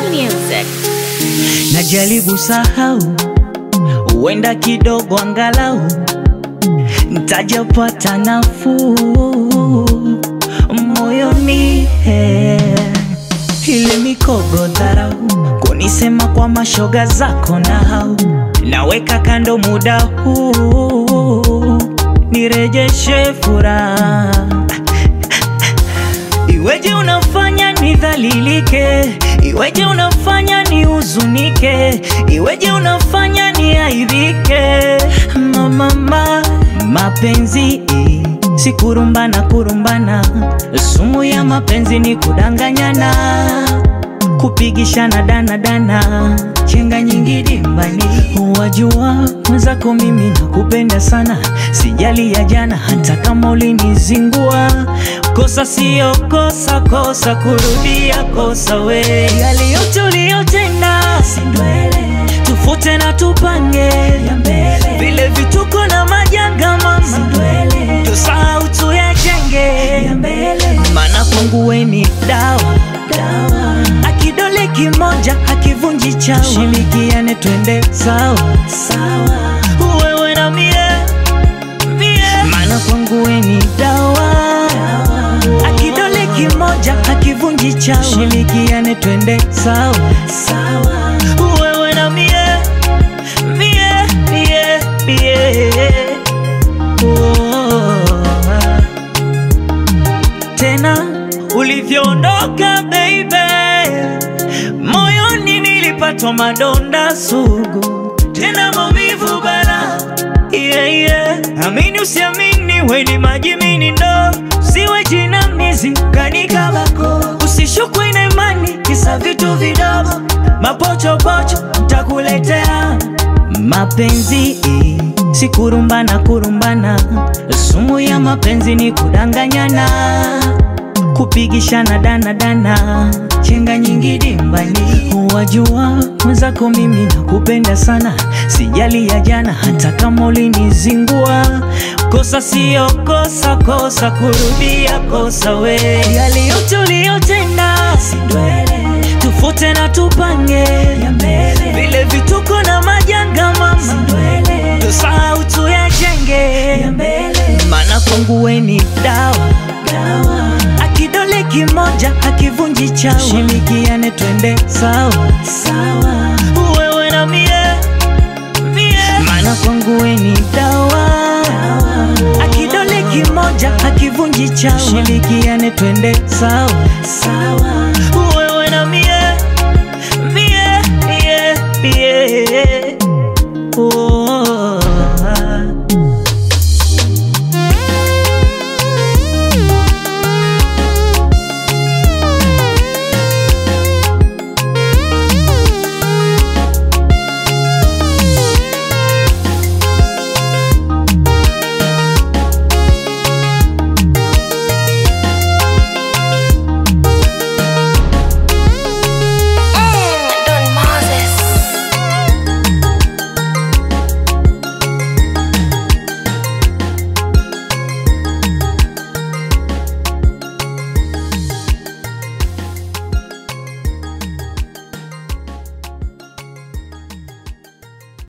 music. Najaribu sahau, uenda kidogo angalau nitajapata nafuu moyoni. Ile mikogo dharau, kunisema kwa mashoga zako na hau, naweka kando muda huu nirejeshe furaha. Iweje unafanya nidhalilike, iweje unafanya nihuzunike, iweje unafanya niaibike. Mama, mapenzi si kurumbana, sumu ya mapenzi ni kudanganyana, kupigishana dana, chenga nyingi dimbani. Wajua mwenzako mimi nakupenda sana, sijali ya jana hata kama ulinizingua. Kosa sio kosa, kurudia kosa we. Yale yote uliyotenda si ndwele, tufute na tupange ya mbele. Vile vituko na majanga mama si ndwele, tusahau tuyajenge ya mbele. Maana kwangu we ni dawa, akidole kimoja hakivunji chawa. Tushirikiane twende sawa, wewe na mie. Maana kwangu we ni dawa, akidole kimoja hakivunji chawa. Tushirikiane twende sawa, wewe na mie. Tena ulivyoondoka baby, moyoni nilipatwa madonda sugu, tena maumivu bala. Amini usiamini, we ni maji mini ndo, usiwe jinamizi kanikabako. Usishukwe na imani kisa vitu vidogo, mapochopocho nitakuletea. Mapenzi si kurumbana, sumu ya mapenzi ni kudanganyana, kupigishana dana, chenga nyingi dimbani. Wajua mwenzako mimi nakupenda sana, sijali ya jana hata kama ulinizingua. Kosa sio kosa, kurudia kosa we. Yale yote uliyotenda si ndwele, tufute na tupange ya mbele. Vile vituko na majanga mama si ndwele, tusahau tuyajenge ya mbele. Maana kwangu we ni dawa, akidole kimoja hakivunji chawa. Tushirikiane twende sawa, wewe na mie. Maana kwangu we ni dawa, akidole kimoja hakivunji chawa. Tushirikiane twende sawa,